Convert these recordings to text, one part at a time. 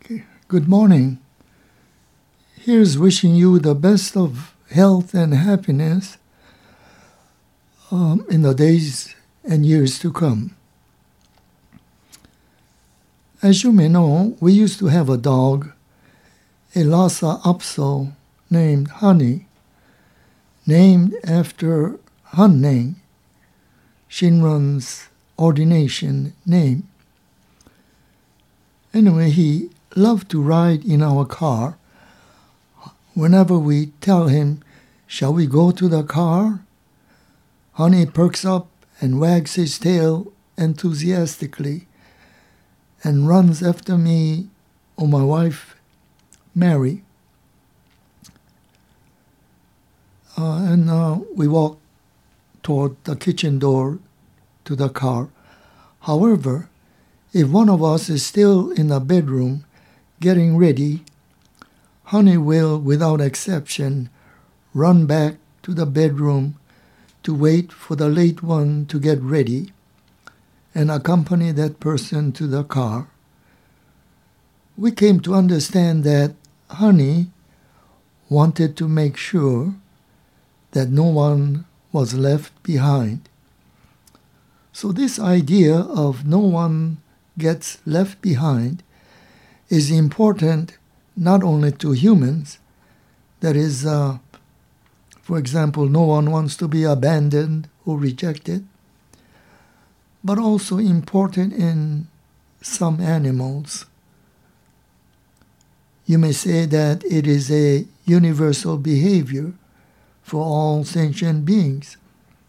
Good morning. Here's wishing you the best of health and happiness in the days and years to come. As you may know, we used to have a dog, a Lhasa Apso named Honey, named after Hanning, Shinran's ordination name. Anyway, he loved to ride in our car. Whenever we tell him, "Shall we go to the car?" Honey perks up and wags his tail enthusiastically and runs after me or my wife, Mary. We walk toward the kitchen door to the car. However, if one of us is still in the bedroom getting ready, Honey will, without exception, run back to the bedroom to wait for the late one to get ready and accompany that person to the car. We came to understand that Honey wanted to make sure that no one was left behind. So this idea of no one gets left behind is important not only to humans, that is, for example, no one wants to be abandoned or rejected, but also important in some animals. You may say that it is a universal behavior for all sentient beings.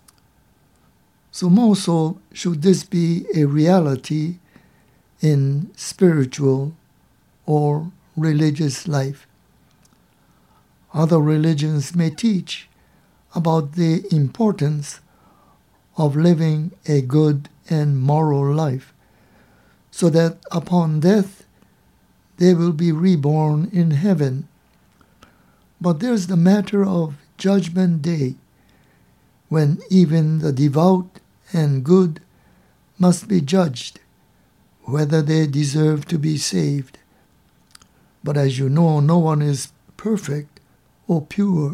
So more so should this be a reality in spiritual or religious life. Other religions may teach about the importance of living a good and moral life, so that upon death they will be reborn in heaven. But there's the matter of Judgment Day, when even the devout and good must be judged whether they deserve to be saved. But as you know, no one is perfect or pure.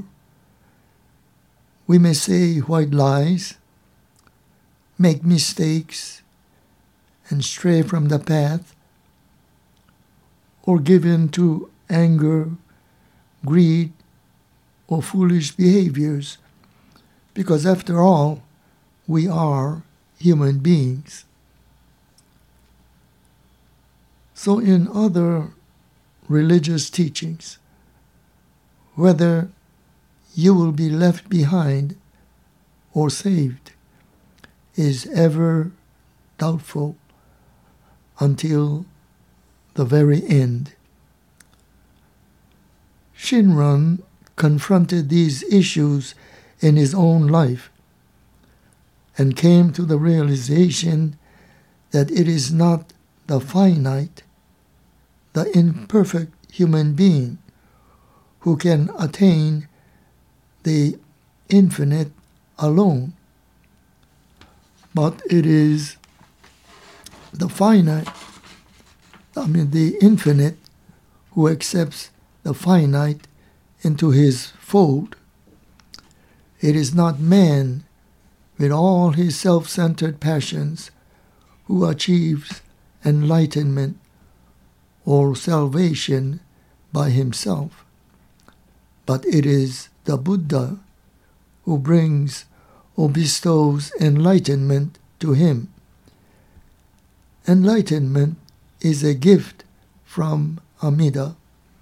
We may say white lies, make mistakes, and stray from the path, or give in to anger, greed, or foolish behaviors, because after all, we are human beings. So in other religious teachings, whether you will be left behind or saved is ever doubtful until the very end. Shinran confronted these issues in his own life and came to the realization that it is not the finite, the imperfect human being who can attain the infinite alone, but it is the infinite who accepts the finite into his fold. It is not man with all his self-centered passions who achieves enlightenment or salvation by himself, but it is the Buddha who brings or bestows enlightenment to him. Enlightenment is a gift from Amida.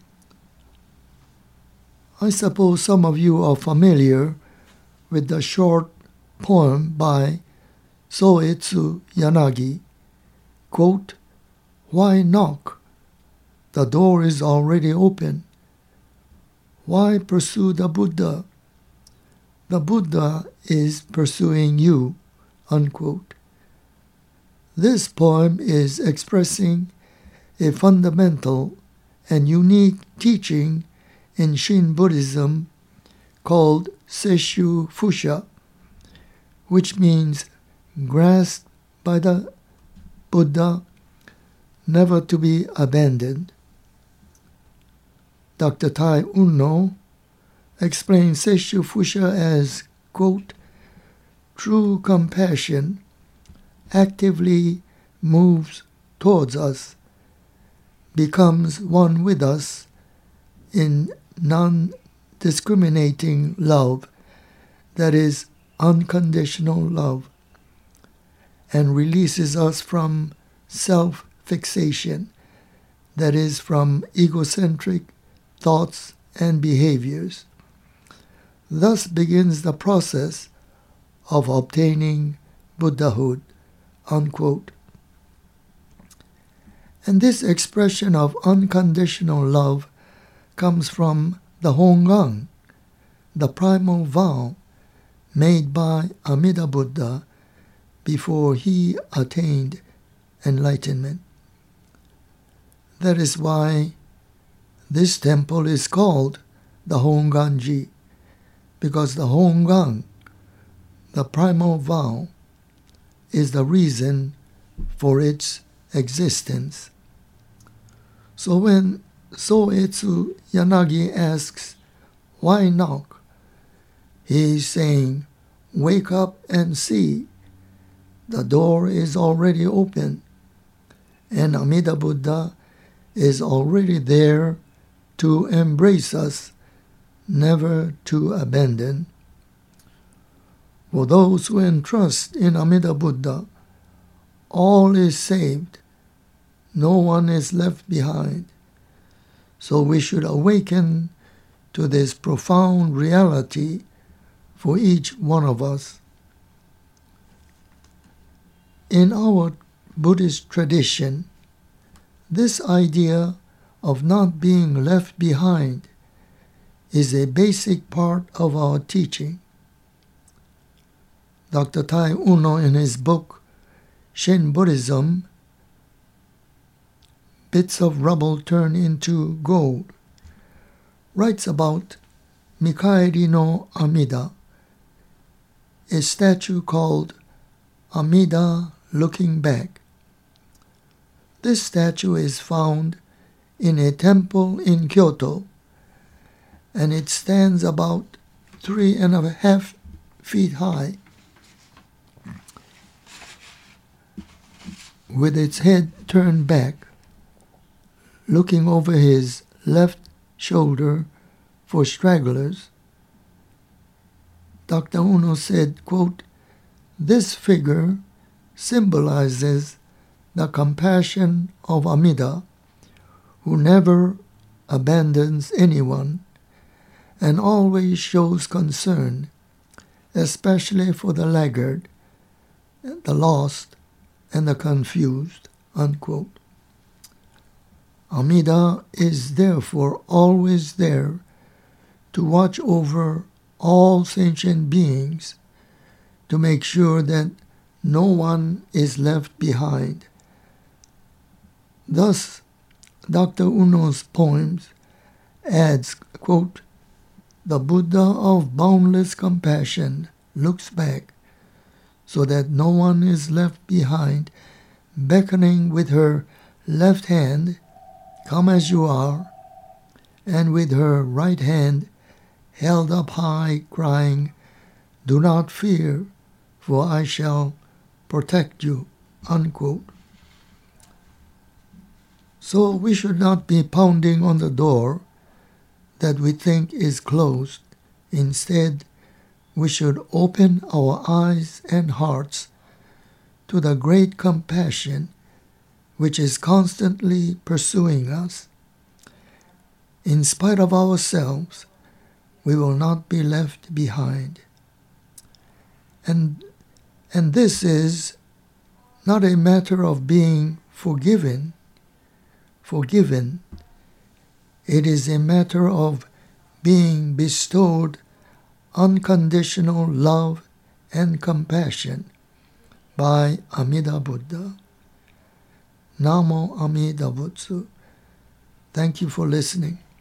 I suppose some of you are familiar with the short poem by Soetsu Yanagi, quote, "Why knock? The door is already open. Why pursue the Buddha? The Buddha is pursuing you," unquote. This poem is expressing a fundamental and unique teaching in Shin Buddhism called Seishu Fusha, which means grasped by the Buddha, never to be abandoned. Dr. Tai Unno explains Sesshu Fusha as, quote, true compassion actively moves towards us, becomes one with us in non-discriminating love, that is, unconditional love, and releases us from self-fixation, that is, from egocentric thoughts and behaviors. Thus begins the process of obtaining Buddhahood, unquote. And this expression of unconditional love comes from the Hongan, the primal vow made by Amida Buddha before he attained enlightenment. That is why this temple is called the Honganji, because the Hongan, the primal vow, is the reason for its existence. So when Soetsu Yanagi asks, why knock? He is saying, wake up and see. The door is already open, and Amida Buddha is already there to embrace us, never to abandon. For those who entrust in Amida Buddha, all is saved. No one is left behind. So we should awaken to this profound reality for each one of us. In our Buddhist tradition, this idea of not being left behind is a basic part of our teaching. Dr. Tai Unno, in his book Shin Buddhism, Bits of Rubble Turn into Gold, writes about Mikaeri no Amida, a statue called Amida Looking Back. This statue is found in a temple in Kyoto, and it stands about 3.5 feet high, with its head turned back, looking over his left shoulder for stragglers. Dr. Unno said, quote, this figure symbolizes the compassion of Amida, who never abandons anyone and always shows concern, especially for the laggard, the lost, and the confused, unquote. Amida is therefore always there to watch over all sentient beings, to make sure that no one is left behind. Thus, Dr. Unno's poems adds, quote, the Buddha of boundless compassion looks back so that no one is left behind, beckoning with her left hand, come as you are, and with her right hand held up high, crying, do not fear, for I shall protect you, unquote. So we should not be pounding on the door that we think is closed. Instead, we should open our eyes and hearts to the great compassion which is constantly pursuing us. In spite of ourselves, we will not be left behind. And this is not a matter of being forgiven. It is a matter of being bestowed unconditional love and compassion by Amida Buddha. Namo Amida Butsu. Thank you for listening.